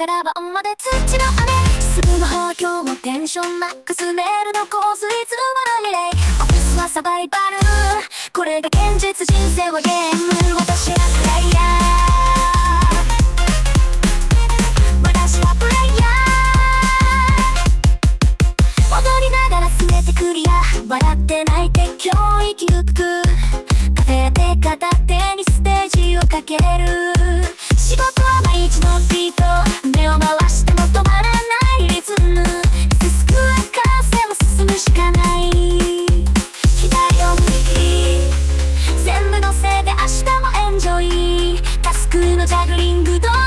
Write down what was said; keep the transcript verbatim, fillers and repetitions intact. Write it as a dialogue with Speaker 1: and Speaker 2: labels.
Speaker 1: から晩まで土の雨。すぐの方今日もテンションマックス。メールの香水つまらリレー。オフィスはサバイバル、これが現実。人生はゲーム、私はプレイヤー。私はプレイヤー。踊りながら全てクリア。笑って泣いて今日生き抜く。カフェで片手にステージをかける。仕事は毎日のビート。目を回しても止まらないリズム。救わ風を進むしかない。左を右全部のせいで明日もエンジョイ。タスクのジャグリングどう